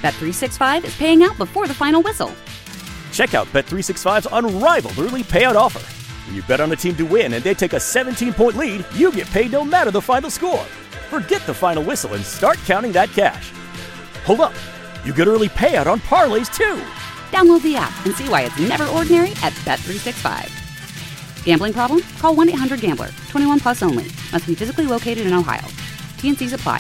Bet365 is paying out before the final whistle. Check out Bet365's unrivaled early payout offer. When you bet on a team to win and they take a 17-point lead, you get paid no matter the final score. Forget the final whistle and start counting that cash. Hold up. You get early payout on parlays, too. Download the app and see why it's never ordinary at Bet365. Gambling problem? Call 1-800-GAMBLER. 21 plus only. Must be physically located in Ohio. T&Cs apply.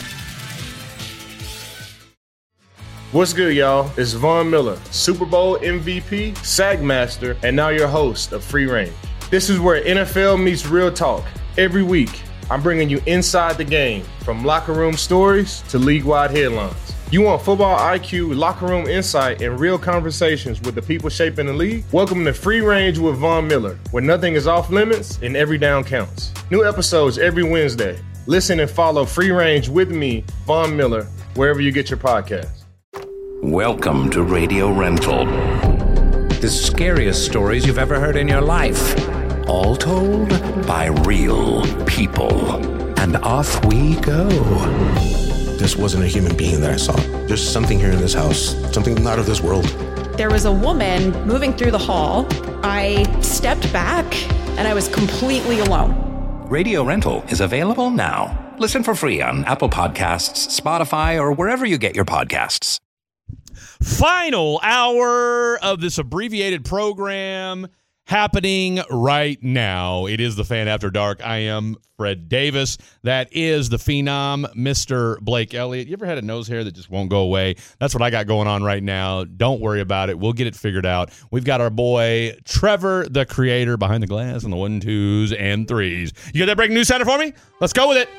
What's good, y'all? It's Von Miller, Super Bowl MVP, Sack Master, and now your host of Free Range. This is where NFL meets real talk. Every week, I'm bringing you inside the game, from locker room stories to league-wide headlines. You want football IQ, locker room insight, and real conversations with the people shaping the league? Welcome to Free Range with Von Miller, where nothing is off limits and every down counts. New episodes every Wednesday. Listen and follow Free Range with me, Von Miller, wherever you get your podcasts. Welcome to Radio Rental. The scariest stories you've ever heard in your life. All told by real people. And off we go. This wasn't a human being that I saw. There's something here in this house, something not of this world. There was a woman moving through the hall. I stepped back and I was completely alone. Radio Rental is available now. Listen for free on Apple Podcasts, Spotify, or wherever you get your podcasts. Final hour of this abbreviated program happening right now. It is the Fan After Dark. I am Fred Davis. That is the Phenom, Mr. Blake Elliott. You ever had a nose hair that just won't go away? That's what I got going on right now. Don't worry about it. We'll get it figured out. We've got our boy, Trevor, the creator, behind the glass on the 1, 2s, and 3s. You got that breaking news center for me? Let's go with it.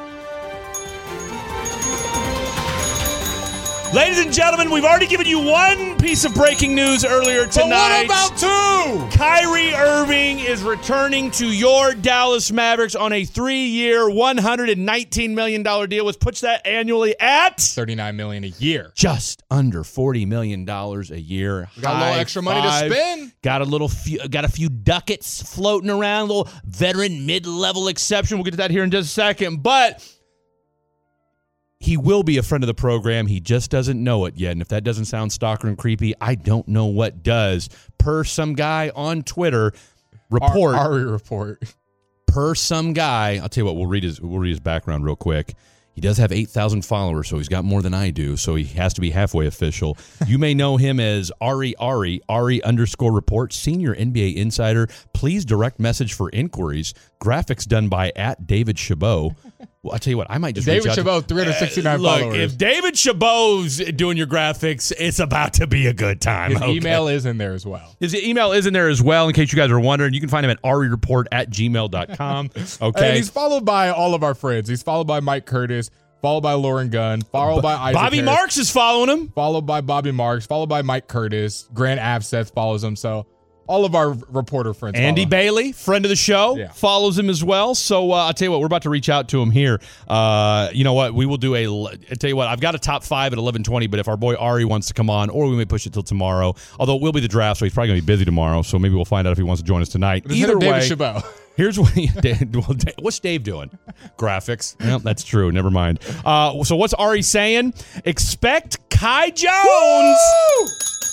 Ladies and gentlemen, we've already given you one piece of breaking news earlier tonight. But what about 2? Kyrie Irving is returning to your Dallas Mavericks on a 3-year, $119 million deal, which puts that annually at $39 million a year. Just under $40 million a year. We got a little extra money to spend. Got a few ducats floating around, a little veteran mid-level exception. We'll get to that here in just a second, but he will be a friend of the program. He just doesn't know it yet. And if that doesn't sound stalker and creepy, I don't know what does. Per some guy on Twitter, Ari report. Per some guy, I'll tell you what, we'll read his background real quick. He does have 8,000 followers, so he's got more than I do, so he has to be halfway official. You may know him as Ari_report, senior NBA insider. Please direct message for inquiries. Graphics done by @David Chabot. Well, I'll tell you what, I might just David reach out Chabot, 369 look, followers. If David Chabot's doing your graphics, it's about to be a good time. His email is in there as well. His email is in there as well, in case you guys are wondering. You can find him at arireport@gmail.com. Okay. And he's followed by all of our friends. He's followed by Mike Curtis, followed by Lauren Gunn, followed by Isaac Bobby Harris, Marks is following him. Followed by Bobby Marks, followed by Mike Curtis. Grant Abseth follows him. So all of our reporter friends. Andy Bailey, friend of the show, follows him as well. So I'll tell you what, we're about to reach out to him here. You know what? We will do I'll tell you what, I've got a top 5 at 11:20, but if our boy Ari wants to come on, or we may push it till tomorrow, although it will be the draft, so he's probably going to be busy tomorrow, so maybe we'll find out if he wants to join us tonight. Either way, David Chabot. Here's what what's Dave doing? Graphics. Yep, that's true. Never mind. So what's Ari saying? Expect Kai Jones. Woo!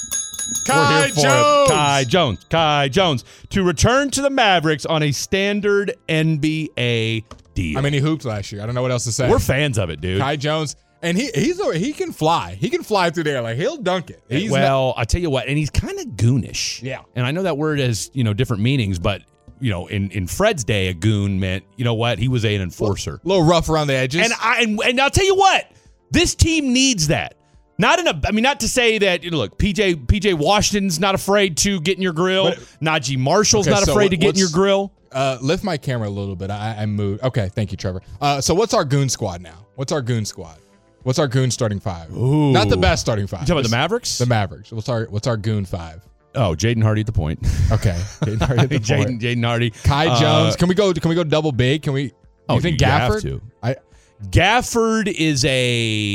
Kai Jones to return to the Mavericks on a standard NBA deal. I mean, he hooped last year. I don't know what else to say. We're fans of it, dude. Kai Jones, and he can fly. He can fly through there. Like, he'll dunk it. I tell you what, and he's kind of goonish. Yeah. And I know that word has, different meanings, but in Fred's day, a goon meant, he was an enforcer. A little rough around the edges. And I'll tell you what, this team needs that. Not to say that, look, PJ Washington's not afraid to get in your grill. Najee Marshall's not afraid to get in your grill. Lift my camera a little bit. I moved. Okay, thank you, Trevor. So what's our goon squad now? What's our goon squad? What's our goon starting 5? Ooh. Not the best starting 5. You talking about the Mavericks? The Mavericks. What's our goon 5? Oh, Jaden Hardy at the point. Okay, Jaden Hardy at the point. Jaden Hardy. Kai Jones. Can we go double big? Can we? You think Gafford? You have to. Gafford is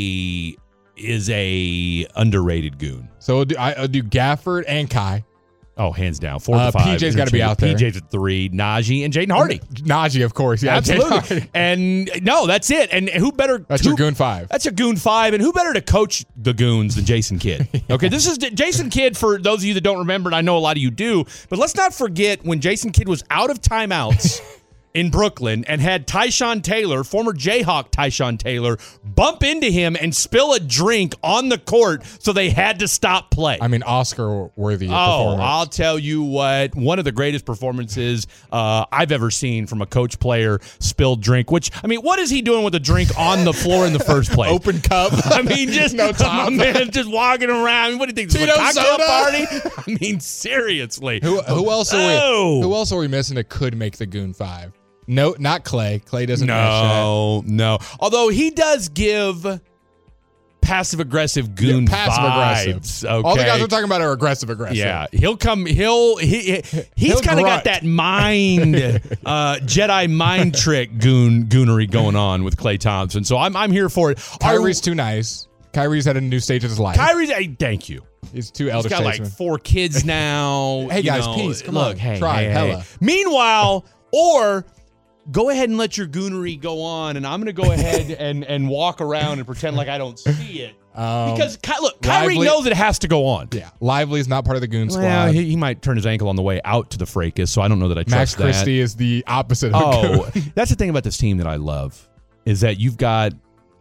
a underrated goon. So I'll do Gafford and Kai. Oh, hands down. 4 to 5. PJ's got to be out there. PJ's at 3. Najee and Jaden Hardy. Najee, of course. Yeah, absolutely. And no, that's it. And who better? That's your Goon 5. That's your Goon 5. And who better to coach the Goons than Jason Kidd? Okay, this is Jason Kidd for those of you that don't remember, and I know a lot of you do, but let's not forget when Jason Kidd was out of timeouts in Brooklyn and had Tyshawn Taylor, former Jayhawk Tyshawn Taylor, bump into him and spill a drink on the court, so they had to stop play. I mean, Oscar-worthy performance. I'll tell you what, one of the greatest performances I've ever seen from a coach player spilled drink, which, I mean, what is he doing with a drink on the floor in the first place? Open cup. I mean, just no top. My man just walking around. What do you think? This is a cocktail party? I mean, seriously. Who else are we missing that could make the Goon 5? No, not Clay. Clay doesn't. No. Although he does give passive-aggressive Goon vibes. Okay. All the guys we're talking about are aggressive. Yeah, he'll come. He's kind of got that mind Jedi mind trick goonery going on with Klay Thompson. So I'm here for it. Kyrie's too nice. Kyrie's at a new stage of his life. Thank you. He's too elder statesman. He's got like 4 kids now. Hey guys, peace. Come on. Try hella. Meanwhile, or go ahead and let your goonery go on, and I'm going to go ahead and walk around and pretend like I don't see it. Because, look, Kyrie knows it has to go on. Yeah. Lively is not part of the Goon squad. Well, he might turn his ankle on the way out to the fracas, so I don't know that I trust that. Max Christie is the opposite of Goon. That's the thing about this team that I love, is that you've got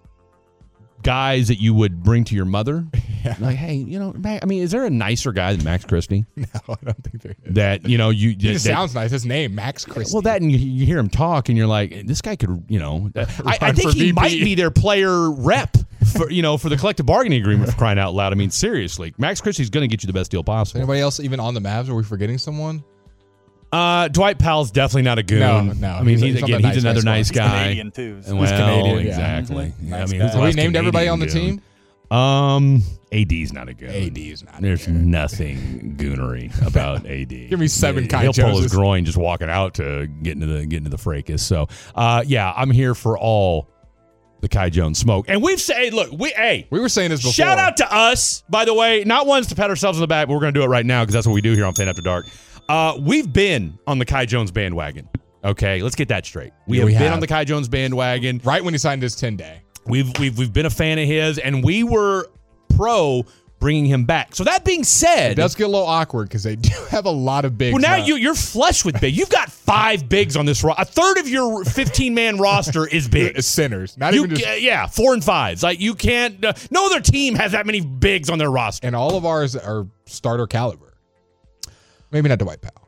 guys that you would bring to your mother. Yeah. Like, hey, I mean, is there a nicer guy than Max Christie? No, I don't think there is. That, he just sounds nice. His name, Max Christie. Well, that, and you hear him talk, and you're like, this guy could, I think he might be their player rep for the collective bargaining agreement, for crying out loud. I mean, seriously, Max Christie's going to get you the best deal possible. Anybody else even on the Mavs? Are we forgetting someone? Dwight Powell's definitely not a Goon. No. I mean, he's another nice guy. He's Canadian too. So. Well, he's Canadian, exactly. Yeah. I mean, have we named everybody on the team? AD's not a Goon. AD's not. There's nothing goonery about AD. Give me 7 Kai He'll Joneses. pull his groin just walking out to get into the fracas. So, I'm here for all the Kai Jones smoke. And we've said, look, we were saying this before. Shout out to us, by the way. Not ones to pat ourselves on the back, but we're going to do it right now because that's what we do here on Fan After Dark. We've been on the Kai Jones bandwagon. Okay, let's get that straight. We have been on the Kai Jones bandwagon right when he signed his 10-day. We've been a fan of his, and we were pro bringing him back. So that being said, it does get a little awkward because they do have a lot of bigs. Well, now you're flush with big. You've got 5 bigs on this roster. A third of your 15-man roster is big. It's centers. 4 and 5s. Like, you can't. No other team has that many bigs on their roster, and all of ours are starter caliber. Maybe not Dwight Powell.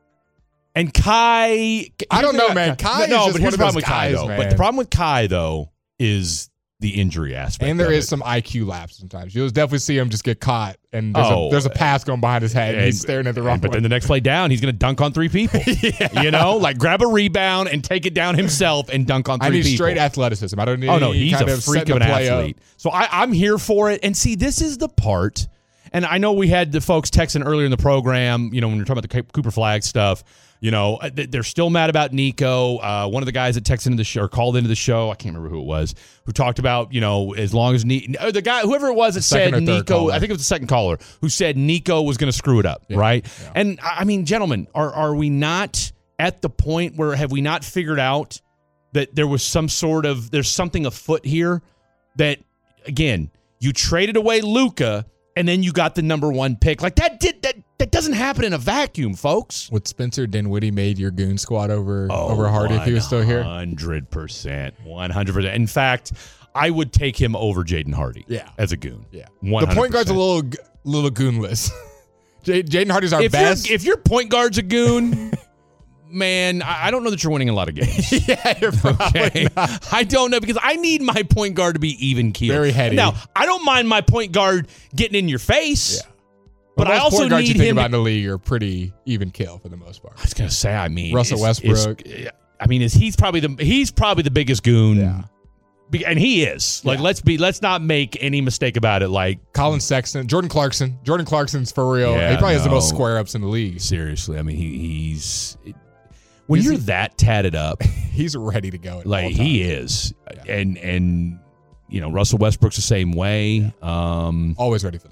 And Kai, I don't know, man. Kai no, is but here's the problem with guys, Kai, though. Man. But the problem with Kai, though, is the injury aspect. And there is some IQ lapse sometimes. You'll definitely see him just get caught, and there's a pass going behind his head, and he's staring at the wrong But then the next play down, he's going to dunk on 3 people. Like grab a rebound and take it down himself and dunk on 3 people. I need straight athleticism. I don't need. Oh no, he's a freak of an athlete. So I'm here for it. And see, this is the part. And I know we had the folks texting earlier in the program, when we were talking about the Cooper Flag stuff, they're still mad about Nico. One of the guys that texted into the show or called into the show, I can't remember who it was, who talked about, as long as the guy, whoever it was that said Nico, I think it was the second caller, who said Nico was going to screw it up, right? Yeah. And I mean, gentlemen, are we not at the point where have we not figured out that there was there's something afoot here that, again, you traded away Luka, and then you got the number 1 pick. Like that doesn't happen in a vacuum, folks. Would Spencer Dinwiddie made your Goon squad over Hardy if he was still here? 100%. 100%. In fact, I would take him over Jaden Hardy as a Goon. Yeah. 100%. The point guard's a little Goonless. Jaden Hardy's our best. If your point guard's a Goon, man, I don't know that you're winning a lot of games. Yeah, you're probably not. I don't know, because I need my point guard to be even keeled. Very heady. Now, I don't mind my point guard getting in your face. Yeah. But I also point guards need you think him. about in the league are pretty even kill for the most part. I was gonna say, Russell Westbrook. He's probably the biggest Goon. Yeah. And he is. Like, let's not make any mistake about it. Like Colin Sexton, Jordan Clarkson. Jordan Clarkson's for real. He probably has the most square ups in the league. Seriously, I mean, he's. When you're that tatted up, he's ready to go. Like he is, and Russell Westbrook's the same way. Always ready for the smoke.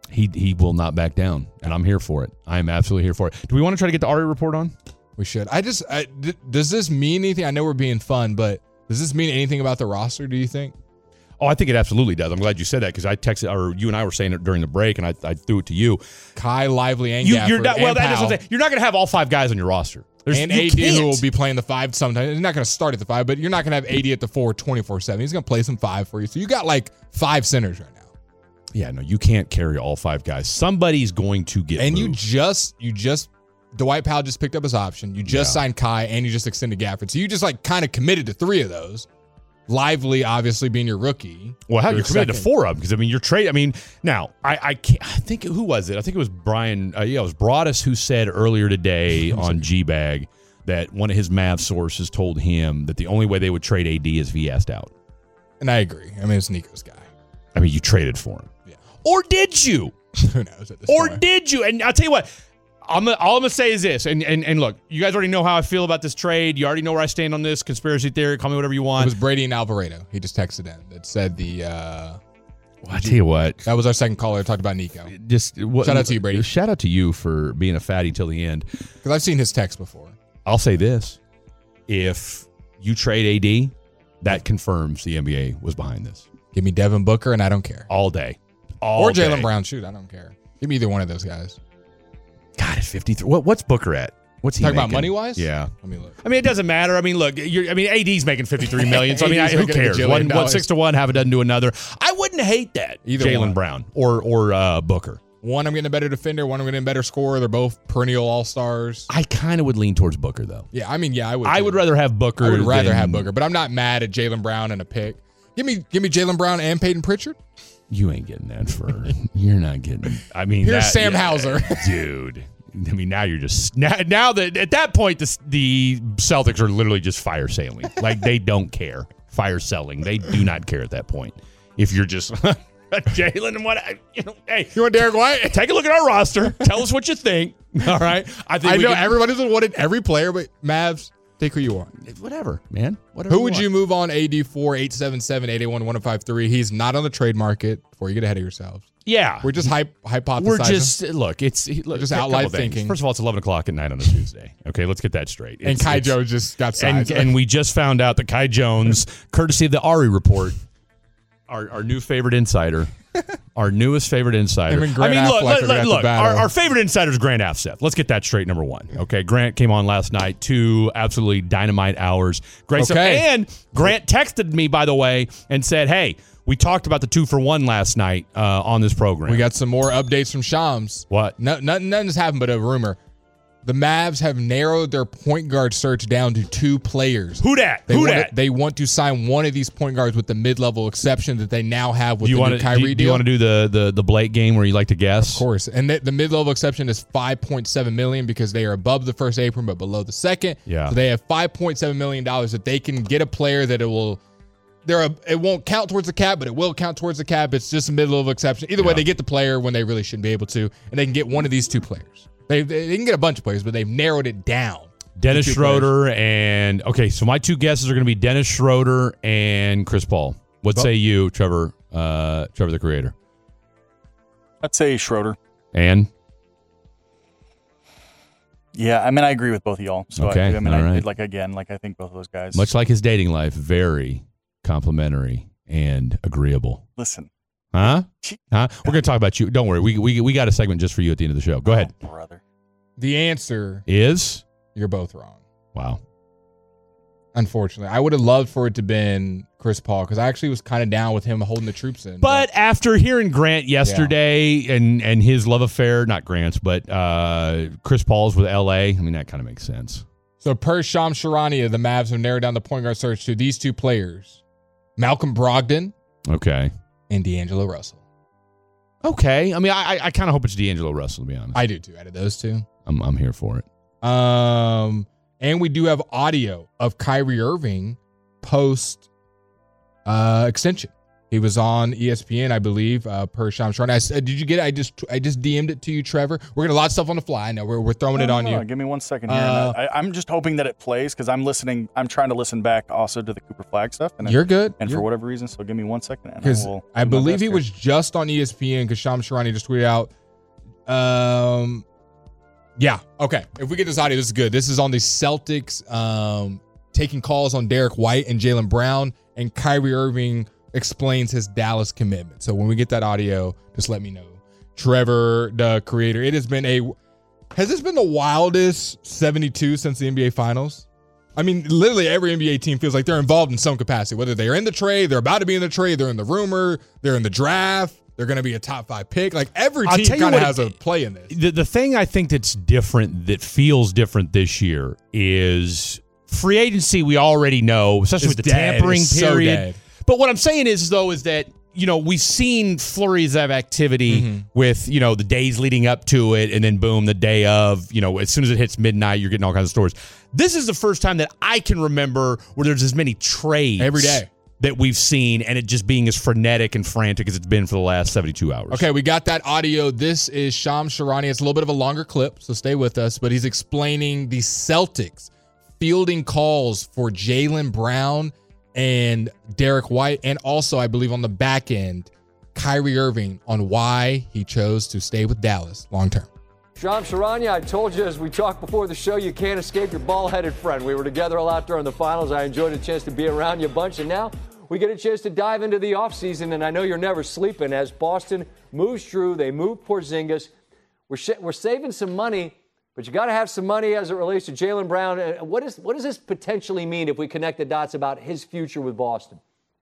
He will not back down, and I'm here for it. I am absolutely here for it. Do we want to try to get the Ari report on? We should. Does this mean anything? I know we're being fun, but does this mean anything about the roster, do you think? Oh, I think it absolutely does. I'm glad you said that because I texted, or you and I were saying it during the break, and I threw it to you. Kai, Lively, and Gafford, you're not, well, and that is Powell. what I'm saying. You're not going to have all 5 guys on your roster. And AD, who will be playing the 5 sometimes. He's not going to start at the 5, but you're not going to have AD at the 4 24/7. He's going to play some 5 for you. So you got like 5 centers right now. Yeah, no, you can't carry all 5 guys. Somebody's going to get And moved. you just Dwight Powell just picked up his option. You just signed Kai, and you just extended Gafford. So you just like kind of committed to 3 of those. Lively, obviously, being your rookie. Well, how you're committed to 4 of them because I mean you're trade. I mean now I can't. I think who was it? I think it was Brian. It was Broadus who said earlier today on G-Bag that one of his Mavs sources told him that the only way they would trade AD is if he asked out. And I agree. I mean, it's Nico's guy. I mean, you traded for him. Yeah. Or did you? Who knows at this Or point. did you? And I'll tell you what. All I'm gonna say is this, and look, you guys already know how I feel about this trade. You already know where I stand on this conspiracy theory. Call me whatever you It want. was Brady and Alvarado. He just texted in that said the. Well, I tell you what, that was our second caller. Talked about Nico. just Shout out to you, Brady. Shout out to you for being a fatty till the end. Because I've seen his text before. I'll say this: if you trade AD, that confirms the NBA was behind this Give me Devin Booker, and I don't care. all day, Or Jaylen Brown. Shoot, I don't care. Give me either one of those guys. God, it's 53. What's Booker at? What's he Talking about making? money-wise? Yeah. Let me look. I mean, it doesn't matter. I mean, look, AD's making $53 million. So I mean, AD's who making a cares? gajillion One dollars. 6 to 1, half a dozen to another. I wouldn't hate that. Either Jaylen one. Brown or Booker. One, I'm getting a better defender. One, I'm getting a better scorer. They're both perennial all-stars. I kind of would lean towards Booker though. Yeah, I mean, yeah, I would. I too. would rather have Booker. I would rather than- have Booker, but I'm not mad at Jaylen Brown and a pick. Give me Jaylen Brown and Peyton Pritchard. You ain't getting that for. You're not getting. I mean, Here's Sam Hauser. dude. I mean, now you're just now that at that point the Celtics are literally just fire sailing. Like they don't care. Fire selling. They do not care at that point. If you're just Jaylen and what hey, You want Derek White? take a look at our roster. Tell us what you think. All right. I know everybody's wanted every player, but Mavs, take who you want. Whatever, man. Whatever. Who would you move on AD for 877-881-1053? He's not on the trade market before you get ahead of yourselves. Yeah. We're just hypothesizing. We're just look. It's just a out couple live things. thinking. First of all, it's 11:00 at night on a Tuesday. Okay, let's get that straight. And Kai Jones just got signed. And we just found out that Kai Jones, courtesy of the Ari report, our new favorite insider, our newest favorite insider. Him and Grant I mean, Affleck are gonna have to look. battle. Our favorite insider is Grant Afseth. Let's get that straight. Number one. Okay, Grant came on last night. 2 absolutely dynamite hours. Great stuff. Okay. And Grant texted me, by the way, and said, "Hey, we talked about the 2-for-1 last night on this program. We got some more updates from Shams. What? Nothing's happened but a rumor. The Mavs have narrowed their point guard search down to 2 players. Who dat? They want to sign one of these point guards with the mid-level exception that they now have with Do you the want new to Kyrie do you deal. want to do the Blake game where you like to guess? Of course. And the mid-level exception is $5.7 million because they are above the first apron but below the second. Yeah. So they have $5.7 million that they can get a player that it won't count towards the cap, but it will count towards the cap. It's just a mid-level exception. Either way, they get the player when they really shouldn't be able to, and they can get one of these 2 players. They can get a bunch of players, but they've narrowed it down. Dennis to 2 Schroeder and so my 2 guesses are going to be Dennis Schroeder and Chris Paul. What say you, Trevor? Trevor, the creator. I'd say Schroeder. And Yeah, I mean, I agree with both of y'all. So Okay, I mean, all I right. think both of those guys. much like his dating life, very complimentary and agreeable. Listen, Huh? We're going to talk about you. Don't worry. We got a segment just for you at the end of the show. Go ahead. brother. The answer, Is you're both wrong. wow. Unfortunately, I would have loved for it to been Chris Paul because I actually was kind of down with him holding the troops in. But after hearing Grant yesterday and his love affair, not Grant's, but Chris Paul's with LA, I mean, that kind of makes sense. So per Shams Charania, the Mavs have narrowed down the point guard search to these 2 players, Malcolm Brogdon Okay. and D'Angelo Russell. Okay. I mean, I kind of hope it's D'Angelo Russell, to be honest. I do too. Out of those 2. I'm here for it. And we do have audio of Kyrie Irving post extension. He was on ESPN, I believe, per Shams Charania. I said, did you get it? I just DM'd it to you, Trevor. We're getting a lot of stuff on the fly. Now we're throwing it on you. Give me 1 second here. I'm just hoping that it plays because I'm listening. I'm trying to listen back also to the Cooper Flag stuff. And You're good. And for whatever reason, so give me 1 second. Because I believe he was just on ESPN because Shams Charania just tweeted out. Yeah. Okay. If we get this audio, this is good. This is on the Celtics taking calls on Derek White and Jaylen Brown, and Kyrie Irving explains his Dallas commitment. So when we get that audio, just let me know. Trevor, the creator, has this been the wildest 72 since the NBA Finals? I mean, literally every NBA team feels like they're involved in some capacity, whether they're in the trade, they're about to be in the trade, they're in the rumor, they're in the draft, they're going to be a top 5 pick. Like every team kind of has a play in this. The thing I think that's different, that feels different this year is free agency. We already know, especially with the tampering period. But what I'm saying is that, we've seen flurries of activity with, the days leading up to it, and then boom, the day of, as soon as it hits midnight, you're getting all kinds of stories. This is the first time that I can remember where there's as many trades every day that we've seen, and it just being as frenetic and frantic as it's been for the last 72 hours. Okay, we got that audio. This is Shams Charania. It's a little bit of a longer clip, so stay with us, but he's explaining the Celtics fielding calls for Jaylen Brown and Derek White, and also, I believe on the back end, Kyrie Irving on why he chose to stay with Dallas long term. Shams Charania, I told you as we talked before the show, you can't escape your ball-headed friend. We were together a lot during the finals. I enjoyed a chance to be around you a bunch, and now we get a chance to dive into the offseason, and I know you're never sleeping. As Boston moves through, they move Porzingis. We're saving some money, but you got to have some money as it relates to Jaylen Brown. What does this potentially mean if we connect the dots about his future with Boston?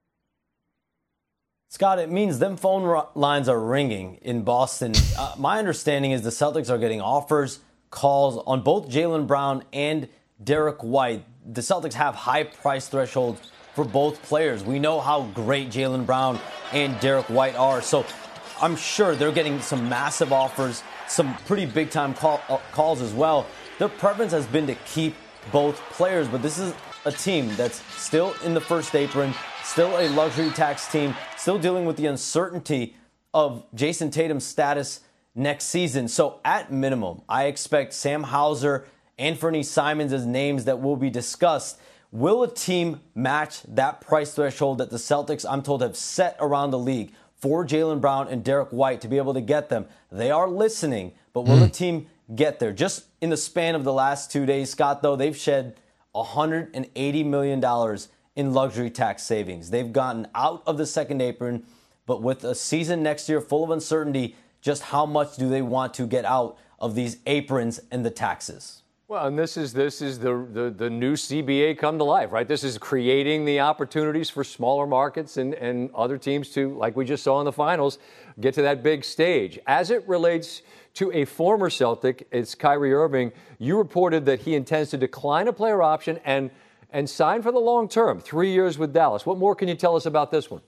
Scott, it means them phone lines are ringing in Boston. My understanding is the Celtics are getting offers, calls on both Jaylen Brown and Derek White. The Celtics have high price thresholds for both players. We know how great Jaylen Brown and Derek White are. So I'm sure they're getting some massive offers, some pretty big-time calls as well. Their preference has been to keep both players, but this is a team that's still in the first apron, still a luxury tax team, still dealing with the uncertainty of Jason Tatum's status next season. So at minimum, I expect Sam Hauser and Fernie Simons as names that will be discussed. Will a team match that price threshold that the Celtics, I'm told, have set around the league for Jaylen Brown and Derek White to be able to get them? They are listening, but will the team get there? Just in the span of the last 2 days, Scott, though, they've shed $180 million in luxury tax savings. They've gotten out of the second apron, but with a season next year full of uncertainty, just how much do they want to get out of these aprons and the taxes? Well, and this is the new CBA come to life, right? This is creating the opportunities for smaller markets and other teams to, like we just saw in the finals, get to that big stage. As it relates to a former Celtic, it's Kyrie Irving. You reported that he intends to decline a player option and sign for the long term, 3 years with Dallas. What more can you tell us about this one?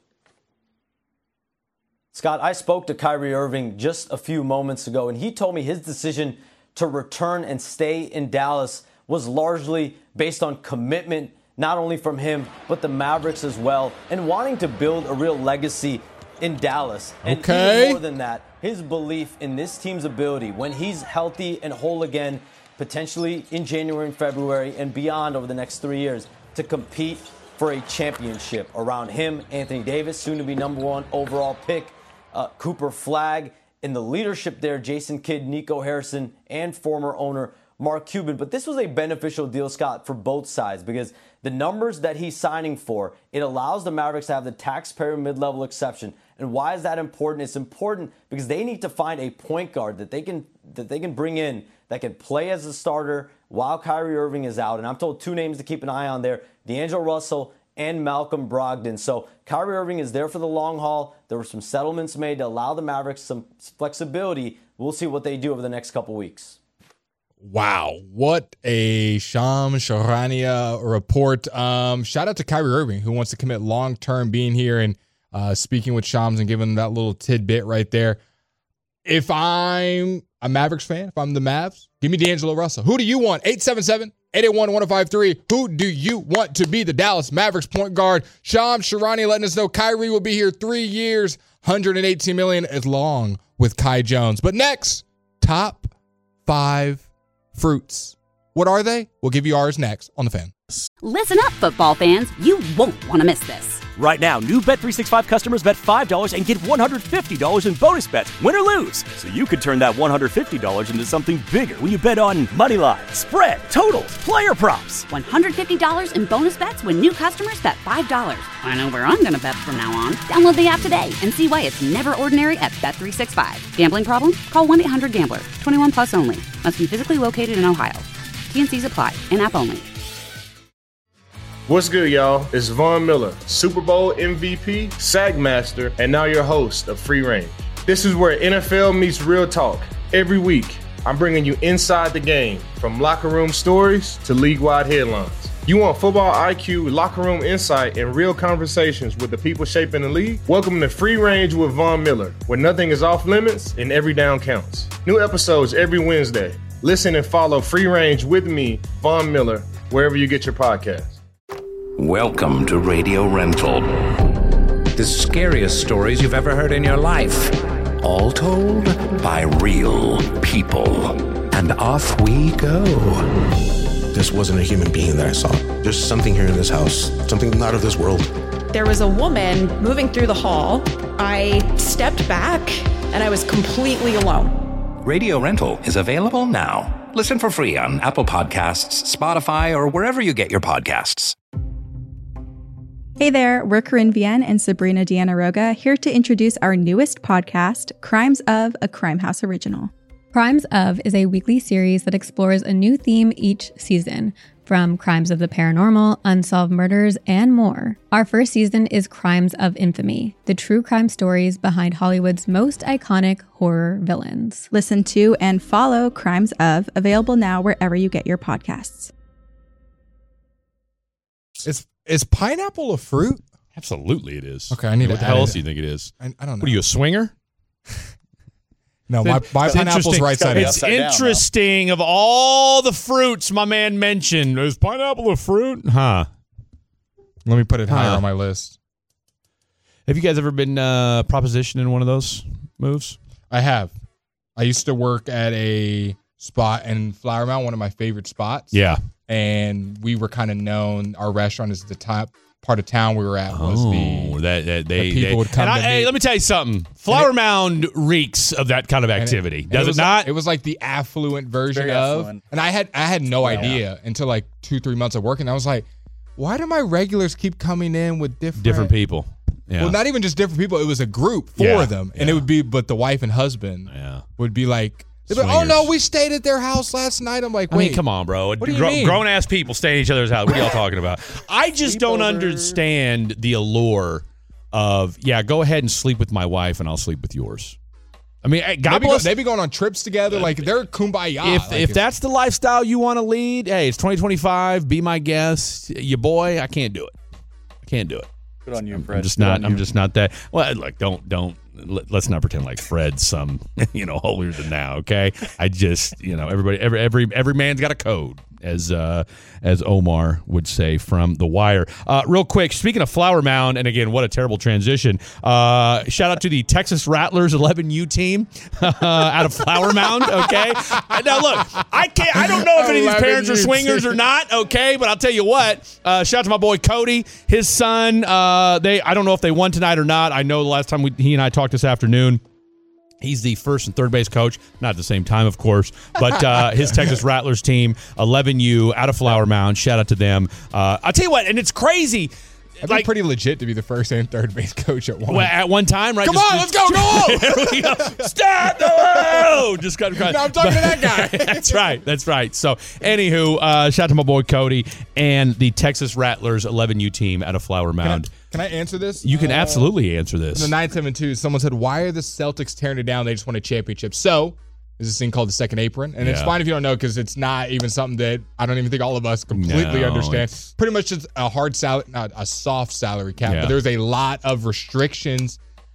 Scott, I spoke to Kyrie Irving just a few moments ago, and he told me his decision to return and stay in Dallas was largely based on commitment, not only from him, but the Mavericks as well, and wanting to build a real legacy in Dallas. And even more than that, his belief in this team's ability, when he's healthy and whole again, potentially in January and February and beyond over the next 3 years, to compete for a championship. Around him, Anthony Davis, soon to be #1 overall pick, Cooper Flag, in the leadership there, Jason Kidd, Nico Harrison, and former owner Mark Cuban. But this was a beneficial deal, Scott, for both sides, because the numbers that he's signing for, it allows the Mavericks to have the taxpayer mid-level exception. And why is that important? It's important because they need to find a point guard that they can bring in that can play as a starter while Kyrie Irving is out. And I'm told 2 names to keep an eye on there, D'Angelo Russell and Malcolm Brogdon. So Kyrie Irving is there for the long haul. There were some settlements made to allow the Mavericks some flexibility. We'll see what they do over the next couple weeks. Wow, what a Shams Charania report. Shout out to Kyrie Irving, who wants to commit long-term, being here and speaking with Shams and giving that little tidbit right there. If I'm a Mavericks fan, if I'm the Mavs, give me D'Angelo Russell. Who do you want? 881-1053. Who do you want to be the Dallas Mavericks point guard? Shams Charania letting us know Kyrie will be here 3 years, $118 million, as long with Kai Jones. But next, top 5 fruits. What are they? We'll give you ours next on The Fan. Listen up, football fans. You won't want to miss this. Right now, new Bet365 customers bet $5 and get $150 in bonus bets, win or lose. So you could turn that $150 into something bigger when you bet on money line, spread, totals, player props. $150 in bonus bets when new customers bet $5. I know where I'm going to bet from now on. Download the app today and see why it's never ordinary at Bet365. Gambling problem? Call 1-800-GAMBLER. 21 plus only. Must be physically located in Ohio. TNCs apply. In-app only. What's good, y'all? It's Von Miller, Super Bowl MVP, SAG Master, and now your host of Free Range. This is where NFL meets real talk. Every week, I'm bringing you inside the game, from locker room stories to league-wide headlines. You want football IQ, locker room insight, and real conversations with the people shaping the league? Welcome to Free Range with Von Miller, where nothing is off limits and every down counts. New episodes every Wednesday. Listen and follow Free Range with me, Von Miller, wherever you get your podcasts. Welcome to Radio Rental. The scariest stories you've ever heard in your life. All told by real people. And off we go. This wasn't a human being that I saw. There's something here in this house, something not of this world. There was a woman moving through the hall. I stepped back and I was completely alone. Radio Rental is available now. Listen for free on Apple Podcasts, Spotify, or wherever you get your podcasts. Hey there, we're Corinne Vienne and Sabrina Deanna Roga, here to introduce our newest podcast, Crimes of, a Crime House original. Crimes of is a weekly series that explores a new theme each season, from crimes of the paranormal, unsolved murders, and more. Our first season is Crimes of Infamy, the true crime stories behind Hollywood's most iconic horror villains. Listen to and follow Crimes of, available now wherever you get your podcasts. Is pineapple a fruit? Absolutely it is. Okay, I need to What the hell else do you think it is? I don't know. What are you, a swinger? No, my pineapple's right side up. It's interesting. Of all the fruits my man mentioned, is pineapple a fruit? Huh. Let me put it higher on my list. Have you guys ever been propositioned in one of those moves? I have. I used to work at a spot in Flower Mound, one of my favorite spots. Yeah. And we were kind of known. Our restaurant is the top part of town we were at. Was people would come. Hey, let me tell you something. Flower Mound reeks of that kind of activity. Does it not? It was like the affluent version of. And I had no idea until like 2-3 months of working. I was like, why do my regulars keep coming in with different people? Yeah. Well, not even just different people. It was a group for them, and it would be. But the wife and husband would be like. Oh no, we stayed at their house last night. I'm like, wait, I mean, come on, bro. What do you mean? Grown ass people stay at each other's house. What are y'all talking about? I just don't understand the allure of go ahead and sleep with my wife and I'll sleep with yours. I mean, God bless. They be going on trips together, like they're kumbaya. If that's the lifestyle you want to lead, hey, it's 2025. Be my guest, your boy. I can't do it. Good on you, Fred. I'm just not that. Well, look, let's not pretend like Fred's some, holier than thou. Okay, I just, everybody, every man's got a code, as Omar would say from The Wire. Real quick, speaking of Flower Mound, and again, what a terrible transition. Shout out to the Texas Rattlers 11U team out of Flower Mound. Okay, now look, I don't know if any of these parents are swingers or not. Okay, but I'll tell you what. Shout out to my boy Cody, his son. I don't know if they won tonight or not. I know the last time he and I talked this afternoon. He's the first and third base coach, not at the same time, of course, but his Texas Rattlers team, 11U, out of Flower Mound. Shout out to them. I'll tell you what, and it's crazy. That'd be pretty legit to be the first and third base coach at one time, right? Come on, let's go. Stop the Just got. No, I'm talking to that guy. That's right. So, anywho, shout out to my boy Cody and the Texas Rattlers 11U team out of Flower Mound. Can I answer this? You can absolutely answer this. In the 972, someone said, why are the Celtics tearing it down? They just won a championship. So, there's this thing called the second apron. And it's fine if you don't know because it's not even something that I don't even think all of us completely understand. Pretty much just a hard salary, not a soft salary cap. But there's a lot of restrictions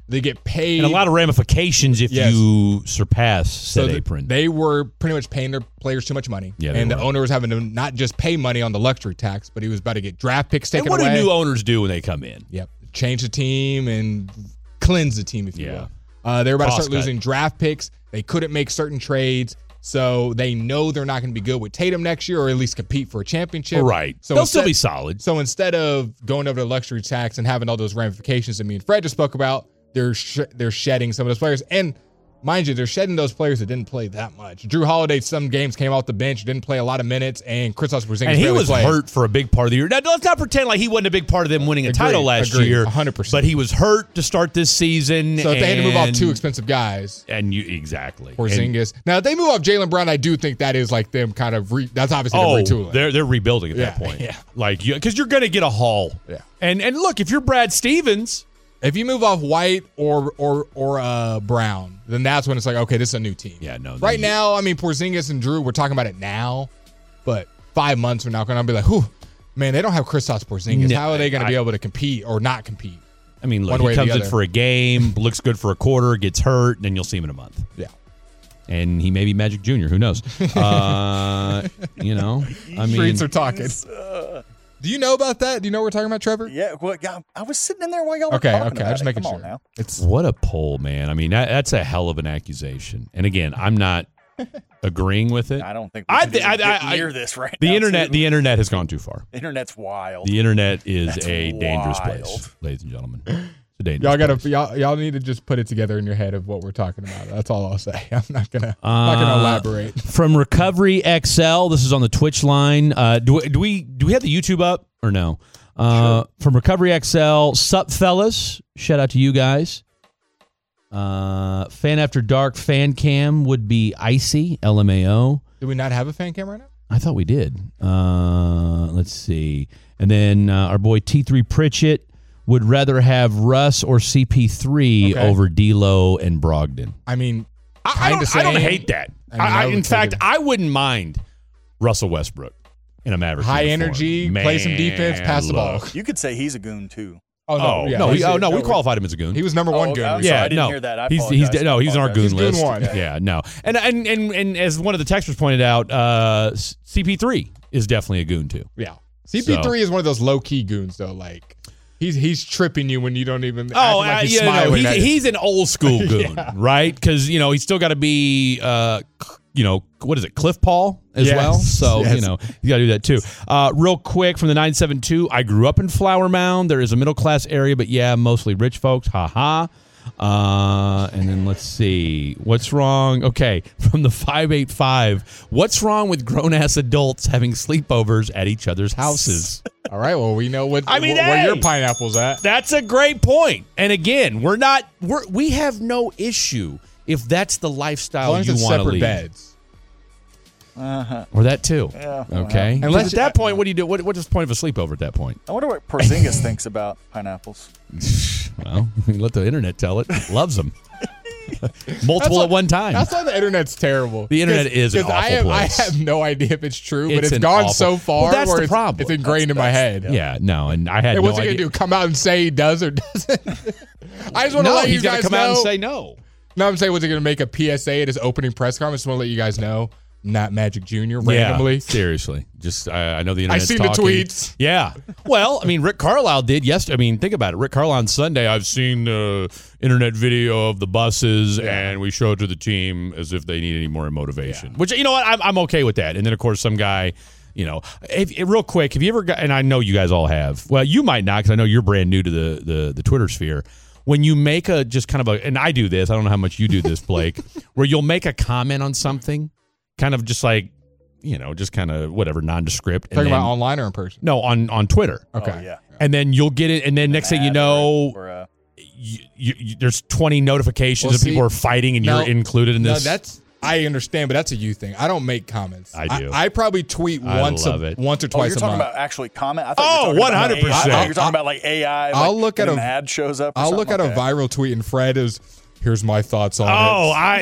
They get paid. And a lot of ramifications if you surpass said apron. They were pretty much paying their players too much money. Yeah, and the owner was having to not just pay money on the luxury tax, but he was about to get draft picks taken away. And what do new owners do when they come in? Yep. Change the team and cleanse the team, if you will. They were about to start losing draft picks. They couldn't make certain trades. So they know they're not going to be good with Tatum next year, or at least compete for a championship. Right. So they'll still be solid. So instead of going over the luxury tax and having all those ramifications that me and Fred just spoke about, they're shedding some of those players. And mind you, they're shedding those players that didn't play that much. Drew Holiday, some games came off the bench, didn't play a lot of minutes, and Kristaps Porzingis and he was played. hurt for a big part of the year. Now, let's not pretend like he wasn't a big part of them winning a title last year. 100%. But he was hurt to start this season. So if they had to move off two expensive guys. And exactly. Porzingis. Now, if they move off Jaylen Brown, I do think that is like them kind of that's obviously retooling. They're rebuilding at that point. Yeah. Like, because you're going to get a haul. Yeah. And look, if you're Brad Stevens, if you move off White or Brown, then that's when it's like, okay, this is a new team. Yeah, no. Right now, I mean, Porzingis and Drew, we're talking about it now, but 5 months from now, going to be like, whew, man, they don't have Kristaps Porzingis. No, how are they going to be able to compete or not compete? I mean, look, he comes in for a game, looks good for a quarter, gets hurt, and then you'll see him in a month. Yeah. And he may be Magic Jr. Who knows? I mean, Streets are talking. Do you know about that? Do you know what we're talking about, Trevor? Yeah, well, I was sitting in there while y'all were talking about I'm just making Come sure. on now. What a poll, man. I mean, that's a hell of an accusation. And again, I'm not agreeing with it. I don't think we can get near this right now. The internet has gone too far. The internet's wild. The internet is a dangerous place, ladies and gentlemen. It's a dangerous place. Y'all need to just put it together in your head of what we're talking about. That's all I'll say. I'm not gonna elaborate. From Recovery XL, this is on the Twitch line. Do we have the YouTube up or no? Sure. From Recovery XL, sup fellas? Shout out to you guys. Fan After Dark fan cam would be icy. LMAO. Do we not have a fan cam right now? I thought we did. Let's see. And then our boy T3 Pritchett would rather have Russ or CP3 over D'Lo and Brogdon. I mean, I don't hate that. In fact, I wouldn't mind Russell Westbrook in a Maverick high uniform. energy, play some defense, pass the ball. You could say he's a goon too. We qualified him as a goon. He was number one goon. I didn't hear that. He's on our goon list. Goon one. Yeah, no. And as one of the texters pointed out, CP3 is definitely a goon too. Yeah. CP3 is one of those low key goons though. Like he's tripping you when you don't even. He's an old school goon, right? Because he's still got to be. What is it, Cliff Paul as well? So, you got to do that too. Real quick from the 972, I grew up in Flower Mound. There is a middle-class area, but mostly rich folks. Ha-ha. And then let's see. What's wrong? Okay, from the 585, what's wrong with grown-ass adults having sleepovers at each other's houses? All right, well, we know where your pineapple's at. That's a great point. And again, we have no issue if that's the lifestyle you want to lead. Beds. Or that too. Yeah. Okay. Unless at that point, what do you do? What's the point of a sleepover at that point? I wonder what Porzingis thinks about pineapples. Well, let the internet tell it. Loves them. Multiple at one time. That's why the internet's terrible. The internet is an awful place. I have no idea if it's true, but it's gone so far. Well, that's the problem. It's ingrained in my head. Yeah, no, and I had no idea. What's he going to do? Come out and say he does or doesn't? I just want to let you guys know. He's going to come out and say no. No, I'm saying, was he going to make a PSA at his opening press conference? I just want to let you guys know. Not Magic Jr. randomly. Yeah, seriously. Just I know the internet's I seen talking. the tweets. Yeah. Well, I mean, Rick Carlisle did yesterday. I mean, think about it. Rick Carlisle on Sunday, I've seen the internet video of the buses, and we show it to the team as if they need any more motivation. Which, you know what? I'm okay with that. And then, of course, some guy, real quick, have you ever got, and I know you guys all have. Well, you might not because I know you're brand new to the Twitter sphere. When you make and I do this, I don't know how much you do this, Blake, where you'll make a comment on something. Kind of just like, just kind of whatever, nondescript. Talking about online or in person? No, on Twitter. Okay. Oh, yeah. And then you'll get it, and then next thing you know, there's 20 notifications of people are fighting, and you're included in this. No, I understand, but that's a you thing. I don't make comments. I do. I probably tweet once or twice a month. You're talking about actually comment? I thought 100%. I thought you were talking about like AI. I'll look at an ad shows up. I'll look at a viral tweet, and Fred is. Here's my thoughts on it. I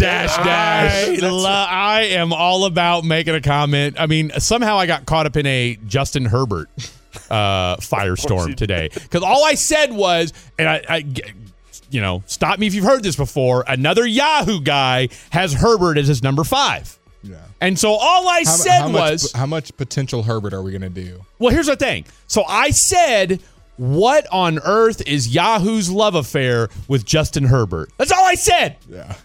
am all about making a comment. I mean, somehow I got caught up in a Justin Herbert firestorm today because all I said was, and stop me if you've heard this before. Another Yahoo guy has Herbert as his number 5. Yeah. And so all I said was, how much potential Herbert are we going to do? well, here's the thing. So I said, what on earth is Yahoo's love affair with Justin Herbert? That's all I said. Yeah.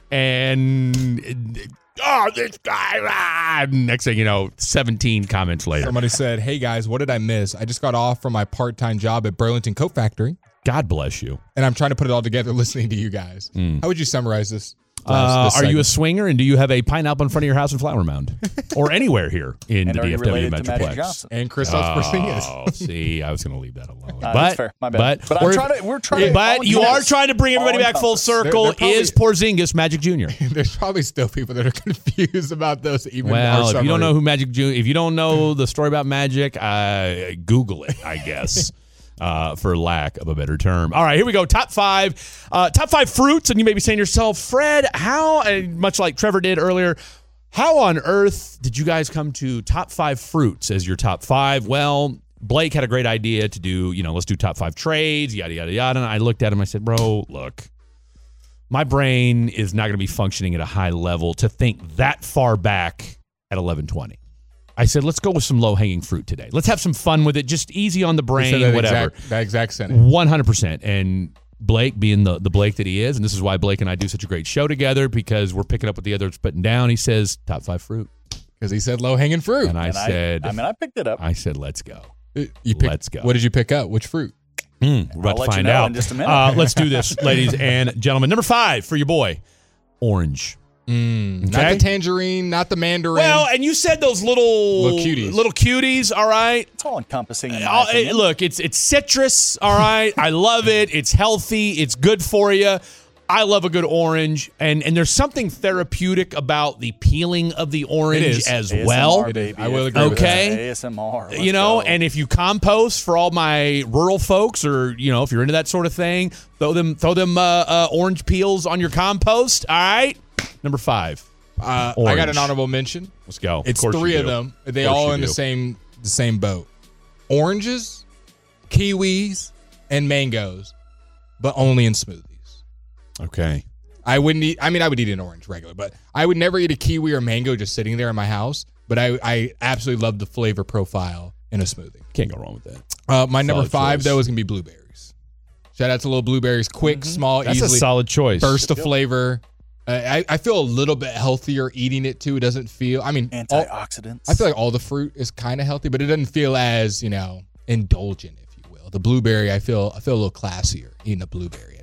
And this guy. Next thing you know, 17 comments later. Somebody said, hey guys, what did I miss? I just got off from my part-time job at Burlington Coat Factory. God bless you. And I'm trying to put it all together listening to you guys. How would you summarize this? Are you a swinger, and do you have a pineapple in front of your house in Flower Mound? Or anywhere here in the DFW Metroplex? And Kristaps Porzingis. Oh, see, I was going to leave that alone. That's fair. My bad. But we're trying to. But you are trying to bring everybody back full circle. Is Porzingis Magic Jr.? There's probably still people that are confused about those. Even well, if you don't know who Magic Jr., if you don't know the story about Magic, Google it, I guess. For lack of a better term. All right, here we go. Top 5 fruits. And you may be saying to yourself, Fred, how, much like Trevor did earlier, how on earth did you guys come to top 5 fruits as your top 5? Well, Blake had a great idea to do, let's do top 5 trades, yada, yada, yada. And I looked at him, I said, bro, look, my brain is not going to be functioning at a high level to think that far back at 11:20. I said, let's go with some low-hanging fruit today. Let's have some fun with it, just easy on the brain, whatever. That exact sentence. 100%. And Blake, being the Blake that he is, and this is why Blake and I do such a great show together, because we're picking up what the other's putting down. He says, top 5 fruit. Because he said low-hanging fruit. And I said... I picked it up. I said, let's go. Let's go. What did you pick up? Which fruit? We're about to find out in just a minute. Let's do this, ladies and gentlemen. Number 5 for your boy, orange. Not the tangerine, not the mandarin. Well, and you said those little cuties, all right? It's all encompassing. Look, it's citrus, all right? I love it. It's healthy. It's good for you. I love a good orange, and there's something therapeutic about the peeling of the orange as ASMR, well. Baby. I will agree with that. ASMR. You know, and if you compost for all my rural folks, or if you're into that sort of thing, throw them orange peels on your compost. All right. Number 5. I got an honorable mention. Let's go. It's 3 of them. They all in the same boat. Oranges, kiwis, and mangoes, but only in smoothies. Okay. I would eat an orange regular, but I would never eat a kiwi or mango just sitting there in my house. But I absolutely love the flavor profile in a smoothie. Can't go wrong with that. My number 5, though, is going to be blueberries. Shout out to little blueberries. Quick, small, That's easily. a solid choice. Burst of flavor. I feel a little bit healthier eating it, too. It doesn't feel, antioxidants. I feel like all the fruit is kind of healthy, but it doesn't feel as, indulgent, if you will. The blueberry, I feel a little classier eating a blueberry at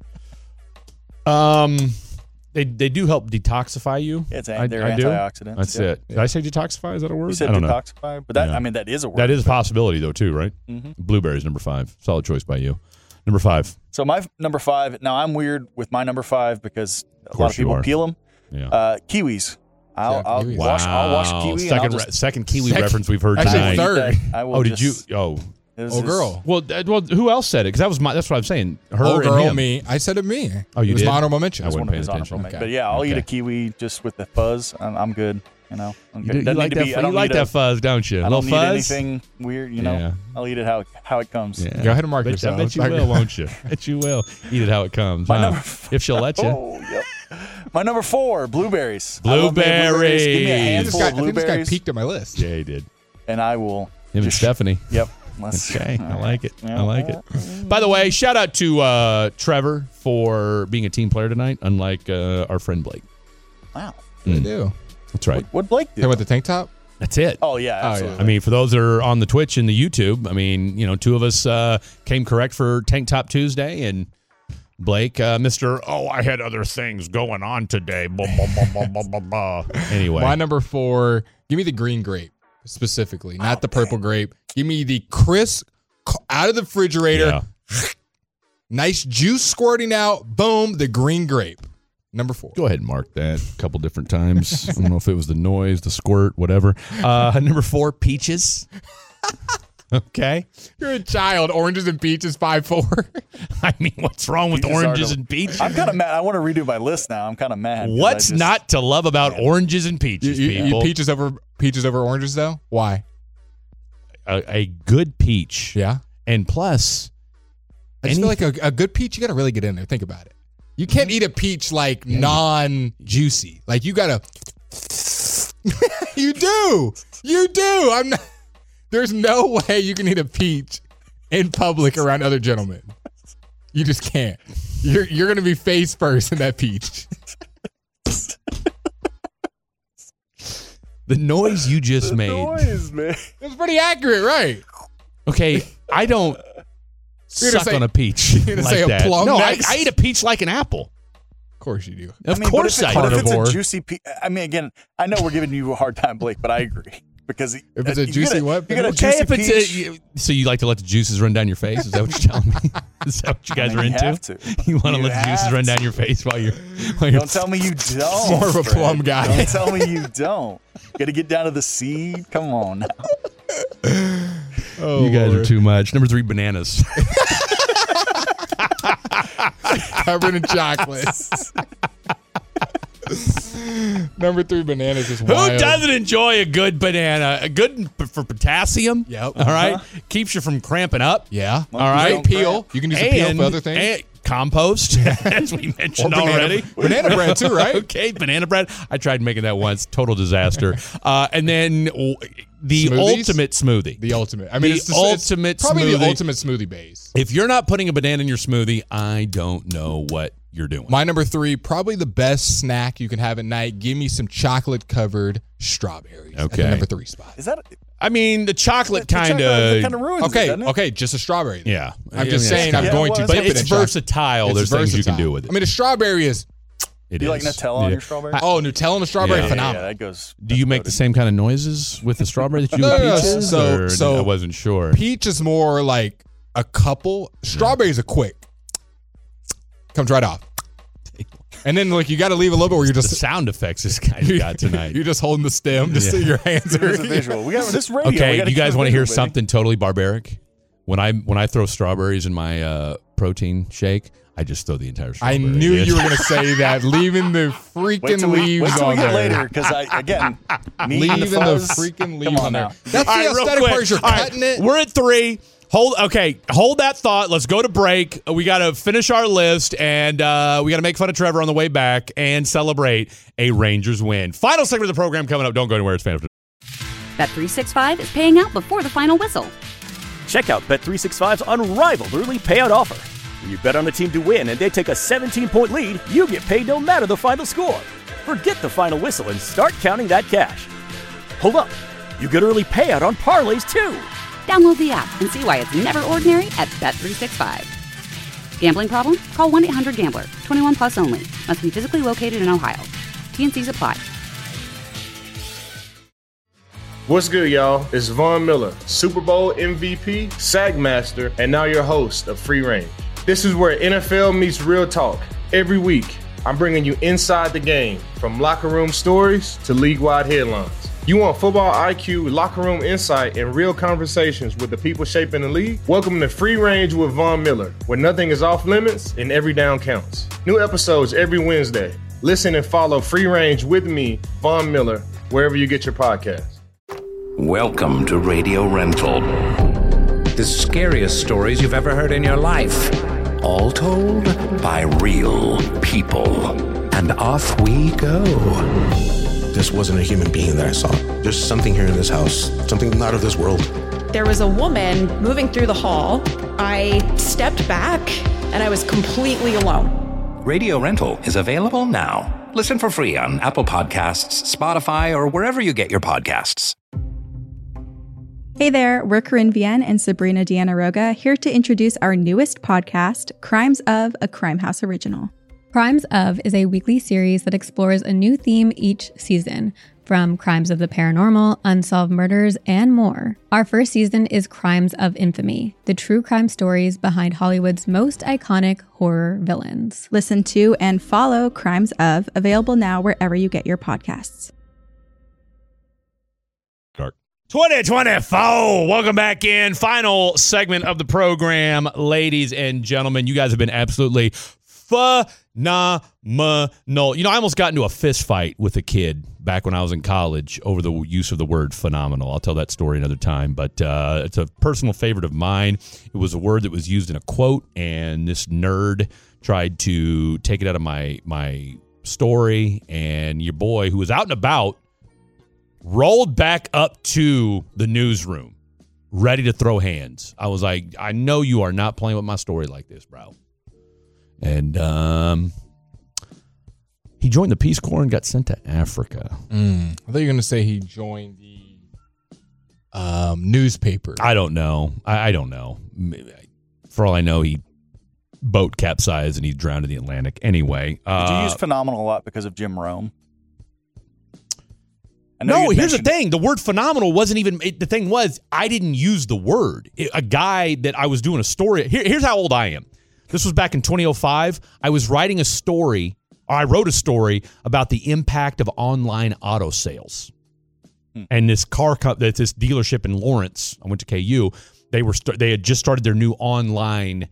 night. They do help detoxify you. Yeah, they're antioxidants. That's it. Did I say detoxify? Is that a word? You said I don't detoxify, but that is a word. That is a possibility, though, too, right? Mm-hmm. Blueberries, number 5. Solid choice by you. Number 5. So my number 5. Now I'm weird with my number 5 because a lot of people peel them. Yeah. Kiwis. I'll wash kiwi. Second kiwi reference we've heard tonight. Third. Did you? Oh. Girl. Well, who else said it? Because that's what I'm saying. Her girl, and him. me. I said it me. Oh, you it was did? my honorable mention. I wasn't paying attention. Okay. But yeah, I'll eat a kiwi just with the fuzz. I'm good. You like that fuzz, don't you? I don't need anything weird. Yeah. I'll eat it how it comes. Yeah. Go ahead and mark yourself. I bet you will, won't you? Bet you will. Eat it how it comes. If she'll let you. Oh, yep. My number 4, blueberries. Blueberries. Give me a handful of blueberries. I think this guy peaked on my list. Yeah, he did. And I will. Him and Stephanie. Yep. Okay, I like it. I like it. By the way, shout out to Trevor for being a team player tonight, unlike our friend Blake. Wow. They do. That's right. What'd Blake do? With the tank top? That's it. Oh, yeah, absolutely. I mean, for those that are on the Twitch and the YouTube, I mean, 2 of us came correct for Tank Top Tuesday, and Blake, Mr. I had other things going on today. Blah, blah, blah, blah, blah, blah. Anyway. My number 4, give me the green grape specifically, not the purple grape. Give me the crisp, out of the refrigerator, nice juice squirting out, boom, the green grape. Number 4. Go ahead and mark that a couple different times. I don't know if it was the noise, the squirt, whatever. Number 4, peaches. Okay. You're a child. Oranges and peaches, 5-4. I mean, what's wrong with oranges and peaches? I'm kind of mad. I want to redo my list now. I'm kind of mad. What's not to love about oranges and peaches, people? Peaches over oranges, though? Why? A good peach. Yeah. And plus, I just feel like a good peach, you got to really get in there. Think about it. You can't eat a peach like non-juicy. Like you gotta. You do. I'm not. There's no way you can eat a peach in public around other gentlemen. You just can't. You're gonna be face first in that peach. The noise you just made. Noise, man. It's pretty accurate, right? Okay, I don't suck on a peach You're gonna like say a that. plum No, next? I eat a peach like an apple. Of course you do. Of course I But do. if it's a juicy peach, I mean, again, I know we're giving you a hard time, Blake, but I agree. Because if it's a juicy what? You got a Okay, juicy if peach. so you like to let the juices run down your face? Is that what you're telling me? Is that what you guys are You into? have to. You want to You let the juices have run down to. your face while you're Don't tell me you don't. More of a Fred. plum guy. Don't tell me you don't. Got to get down to the seed. Come on now. Oh, you guys Lord. are too much. Number 3, bananas. Covered in chocolate. Number 3, bananas is wild. Who doesn't enjoy a good banana? Good for potassium. Yep. All right. Keeps you from cramping up. Yeah. All right. Great peel. You can use a peel for other things. And compost, as we mentioned Or banana- already. banana bread too, right? Okay, banana bread. I tried making that once. Total disaster. And then the Smoothies? ultimate smoothie. The ultimate. I mean, The it's the ultimate it's probably smoothie. the ultimate smoothie base. If you're not putting a banana in your smoothie, I don't know what you're doing. My number 3, probably the best snack you can have at night. Give me some chocolate covered strawberries. At the Okay. number 3 spot. Is that? I mean, the chocolate kind That of. ruins it, Okay, doesn't it? okay, just a strawberry. then. Yeah. I'm just saying it's I'm kinda- going to well, But dip it it's in chocolate. versatile. It's There's things you can versatile. do with it. I mean, a strawberry is. It Do you like is. Nutella on your strawberry? Oh, Nutella and a strawberry, Yeah. phenomenal. Yeah, that goes. Do you make the same kind of noises with the strawberry that you do No, with no, no. peaches? So I wasn't sure. Peach is more like a couple. Strawberries are quick. Comes right off. And then like you got to leave a little bit where you're The just sound effects this guy got tonight. you're just holding the stem, just so your hands are. There's a visual. We got this radio. we Okay, gotta you guys keep want to it hear visual, baby. something totally barbaric? When I throw strawberries in my protein shake, I just throw the entire I strawberry. knew in. you were going to say that, leaving the freaking Wait till we leaves on get there. later, because again, me and Leaving the fuzz, freaking come leaves on on there. now. That's All the right, real aesthetic quick. part. You're All right, cutting it. We're at 3. Hold that thought. Let's go to break. We got to finish our list, and we got to make fun of Trevor on the way back and celebrate a Rangers win. Final segment of the program coming up. Don't go anywhere. It's Fan After. Bet365 is paying out before the final whistle. Check out Bet365's unrivaled early payout offer. When you bet on a team to win and they take a 17-point lead, you get paid no matter the final score. Forget the final whistle and start counting that cash. Hold up. You get early payout on parlays too. Download the app and see why it's never ordinary at Bet365. Gambling problem? Call 1-800-GAMBLER. 21 plus only. Must be physically located in Ohio. T&Cs apply. What's good, y'all? It's Von Miller, Super Bowl MVP, SAG Master, and now your host of Free Range. This is where NFL meets real talk. Every week, I'm bringing you inside the game, from locker room stories to league-wide headlines. You want football IQ, locker room insight, and real conversations with the people shaping the league? Welcome to Free Range with Von Miller, where nothing is off limits and every down counts. New episodes every Wednesday. Listen and follow Free Range with me, Von Miller, wherever you get your podcasts. Welcome to Radio Rental. The scariest stories you've ever heard in your life. All told by real people. And off we go. This wasn't a human being that I saw. There's something here in this house, something not of this world. There was a woman moving through the hall. I stepped back and I was completely alone. Radio Rental is available now. Listen for free on Apple Podcasts, Spotify, or wherever you get your podcasts. Hey there, we're Corinne Vienne and Sabrina Deanna Roga, here to introduce our newest podcast, Crimes of, a Crime House original. Crimes of is a weekly series that explores a new theme each season, from crimes of the paranormal, unsolved murders, and more. Our first season is Crimes of Infamy, the true crime stories behind Hollywood's most iconic horror villains. Listen to and follow Crimes of, available now wherever you get your podcasts. 2024. Welcome back in. Final segment of the program, ladies and gentlemen. You guys have been absolutely phenomenal. You know, I almost got into a fist fight with a kid back when I was in college over the use of the word phenomenal. I'll tell that story another time, but it's a personal favorite of mine. It was a word that was used in a quote, and this nerd tried to take it out of my story, and your boy, who was out and about, rolled back up to the newsroom, ready to throw hands. I was like, I know you are not playing with my story like this, bro. And he joined the Peace Corps and got sent to Africa. I thought you were going to say he joined the newspaper. I don't know. I don't know. For all I know, he boat capsized and he drowned in the Atlantic. Anyway. Did you use phenomenal a lot because of Jim Rome? No, here's the thing. The word phenomenal wasn't even, the thing was, I didn't use the word. A guy that I was doing a story, here's how old I am. This was back in 2005. I was writing a story, or I wrote a story about the impact of online auto sales. And this this dealership in Lawrence, I went to KU, they had just started their new online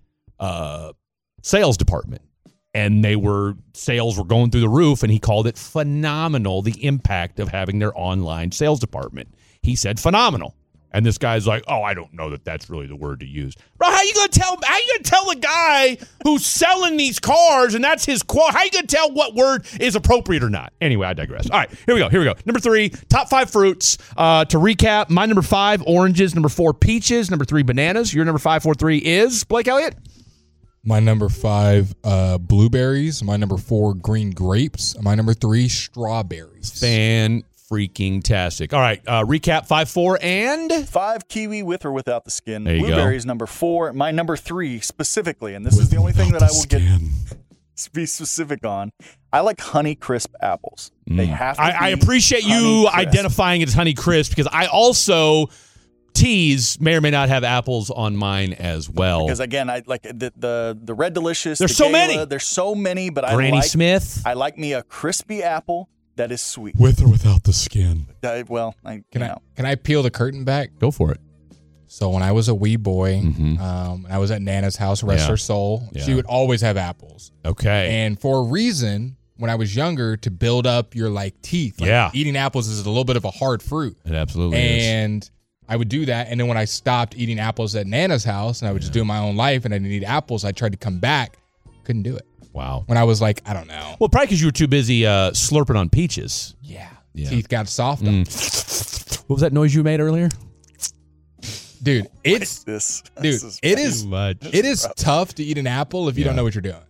sales department. And sales were going through the roof, and he called it phenomenal, the impact of having their online sales department. He said phenomenal. And this guy's like, oh, I don't know that that's really the word to use. Bro, how you gonna tell the guy who's selling these cars and that's his quote? How you gonna tell what word is appropriate or not? Anyway, I digress. All right, here we go. Number 3, top 5 fruits. To recap, my number 5, oranges. Number 4, peaches. Number 3, bananas. Your number 5, 4, 3 is Blake Elliott. My number 5, blueberries. My number 4, green grapes. My number 3, strawberries. Fan-freaking-tastic. All right, recap 5, 4, and 5, kiwi with or without the skin. There you Blueberries, number 4. My number 3 specifically, and this is the only thing that I will be specific on. I like Honey Crisp apples. They have to. I appreciate you identifying it as Honey Crisp because I also may or may not have apples on mine as well. Because again, I like the Red Delicious. There's so many. There's so many, but Granny Smith. I like me a crispy apple that is sweet, with or without the skin. Can I peel the curtain back? Go for it. So when I was a wee boy, I was at Nana's house, rest her soul. Yeah. She would always have apples. Okay. And for a reason, when I was younger, to build up your teeth. Eating apples is a little bit of a hard fruit. It absolutely is. And I would do that, and then when I stopped eating apples at Nana's house, and I would just do my own life, and I didn't eat apples, I tried to come back, couldn't do it. Wow. When I was I don't know. Well, probably because you were too busy slurping on peaches. Yeah. Teeth got soft. What was that noise you made earlier? Dude, it is too much. It is tough to eat an apple if you don't know what you're doing.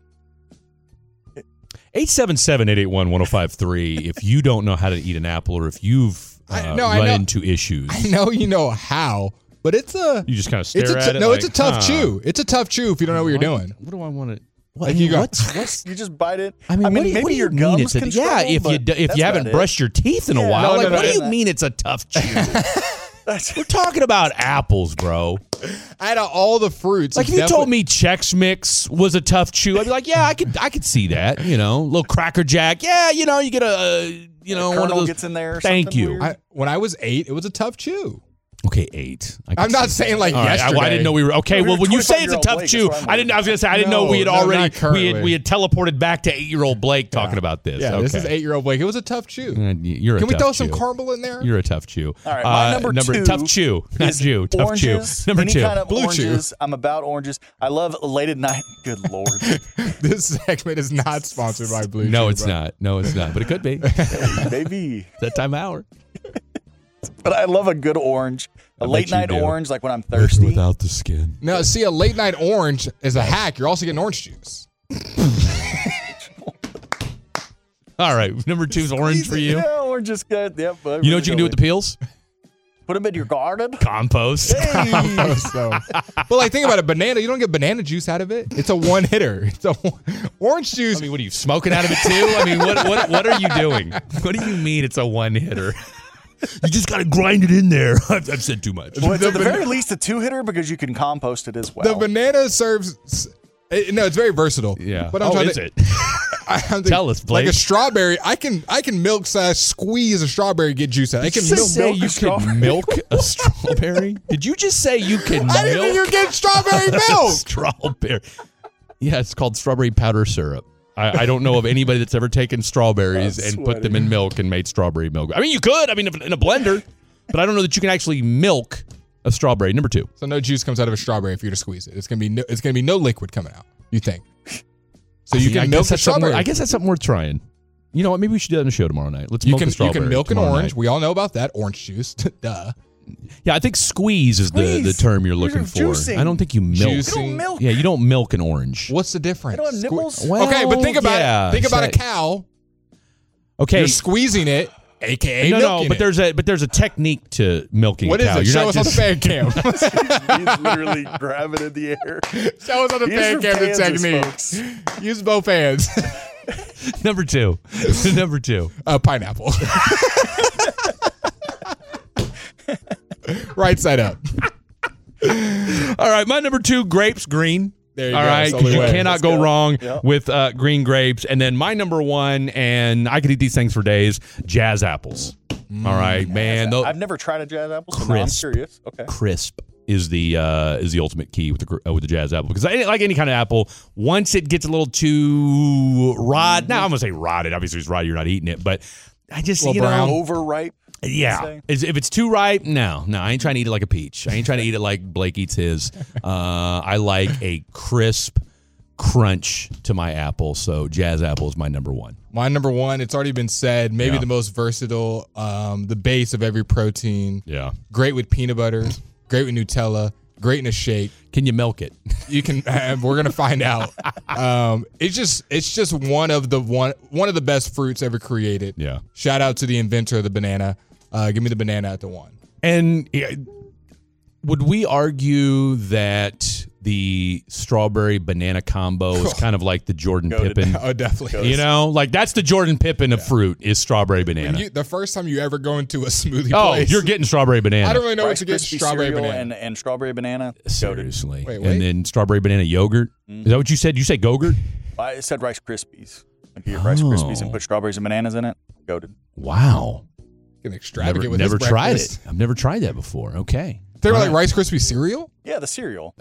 877-881-1053 if you don't know how to eat an apple or if you've run into issues. I know you know how, but it's a... You just kind of stare at it? No, it's a tough chew. It's a tough chew if you don't know what you're doing. What do I want to... You just bite it. I mean maybe what do your you mean gums can struggle, if you haven't brushed your teeth in a while. What do you mean it's a tough chew? We're talking about apples, bro. Out of all the fruits, if you told me Chex Mix was a tough chew, I'd be like, yeah, I could see that. Little Cracker Jack. Yeah, you get one of those. Gets in there. Thank you. When I was 8, it was a tough chew. Okay, 8. I'm not saying yesterday. I didn't know we were okay. Well, when you say it's a tough chew, I was gonna say I didn't know we had already we had teleported back to 8-year-old Blake talking about this. Yeah, this is 8-year-old Blake. It was a tough chew. You're Can we throw chew. some caramel in there? You're a tough chew. All right, my number 2 tough chew, not Jew. Tough oranges, chew. Number 2, kind of blue oranges. chew. I'm about oranges. I love late at night. Good Lord. This segment is not sponsored by Blue Chew. No, it's not. No, it's not. But it could be. Maybe. That time of hour. But I love a good orange. A late night orange, like when I'm thirsty. Without the skin. No, see, a late night orange is a hack. You're also getting orange juice. All right, number 2 is orange for you. Yeah, orange is good. Yep. You know what you can do with the peels? Put them in your garden. Compost. Hey. But think about it. Banana, you don't get banana juice out of it. It's a one hitter. It's a orange juice. I mean, what are you smoking out of it too? I mean, what are you doing? What do you mean it's a one hitter? You just got to grind it in there. I've said too much. Well, it's at the very least a 2-hitter because you can compost it as well. The banana serves. No, it's very versatile. Yeah. But Tell us, Blake. Like a strawberry, I can milk squeeze a strawberry, get juice out. I can milk a strawberry. Did you just say you can? I didn't think you get strawberry milk. Strawberry. Yeah, it's called strawberry powder syrup. I don't know of anybody that's ever taken strawberries and put them in milk and made strawberry milk. I mean, you could. I mean, in a blender, but I don't know that you can actually milk a strawberry. Number 2. So no juice comes out of a strawberry if you're to squeeze it. It's gonna be no liquid coming out. You think? So you can milk the strawberry. I guess that's something worth trying. You know what? Maybe we should do that on the show tomorrow night. Let's You milk can the strawberry. you can milk an tomorrow orange. night. We all know about that. Orange juice. Duh. Yeah, I think squeeze is the term you're looking for. juicing. I don't think you milk. Juicing. You don't milk. Yeah, you don't milk an orange. What's the difference? You don't have nipples? Well, okay, but think about yeah, it. Think about say- a cow. Okay, You're squeezing it, aka no, milking but it. there's a technique to milking What a is cow. it? You're Show not us on the fan cam. He's literally grabbing in the air. Show us on the These fan are cam the Kansas technique. folks. Use both hands. Number two. Pineapple. Right side up. All right, my number 2, grapes, green. There you All go. right, That's the because only you way. cannot Let's go go. wrong Yep. with green grapes. And then my number 1, and I could eat these things for days, jazz apples. All right, man. I've never tried a jazz apple, so now I'm Crisp. curious. Okay. Crisp is the ultimate key with the jazz apple, because like any kind of apple, once it gets a little too rotted, now I'm gonna say rotted, obviously it's rotted, you're not eating it, but I just Little brown. Overripe. yeah, if it's too ripe, no, I ain't trying to eat it like a peach. I ain't trying to eat it like Blake eats his. I like a crisp crunch to my apple, so jazz apple is my number 1. My number 1, it's already been said, maybe Yeah. the most versatile, the base of every protein. Yeah, Great with peanut butter, great with Nutella, great in a shake. can you milk it? You can. We're gonna find out. It's just one of the best fruits ever created. Yeah. Shout out to the inventor of the banana. Give me the banana at the 1. And would we argue that the strawberry banana combo is kind of like the Jordan Pippen? Oh, definitely. You know, like that's the Jordan Pippen of fruit is strawberry banana. The first time you ever go into a smoothie Oh, place, you're getting strawberry banana. I don't really know what Rice to get. Krispie Strawberry cereal banana. and strawberry banana. Seriously. Wait. And then strawberry banana yogurt. Is that what you said? You say Go-Gurt? I said Rice Krispies. If you get Rice Krispies and put strawberries and bananas in it, goated. Wow. Getting extravagant with Never this tried breakfast. it. I've never tried that before. Okay. They were All like right. Rice Krispie cereal. Yeah, the cereal.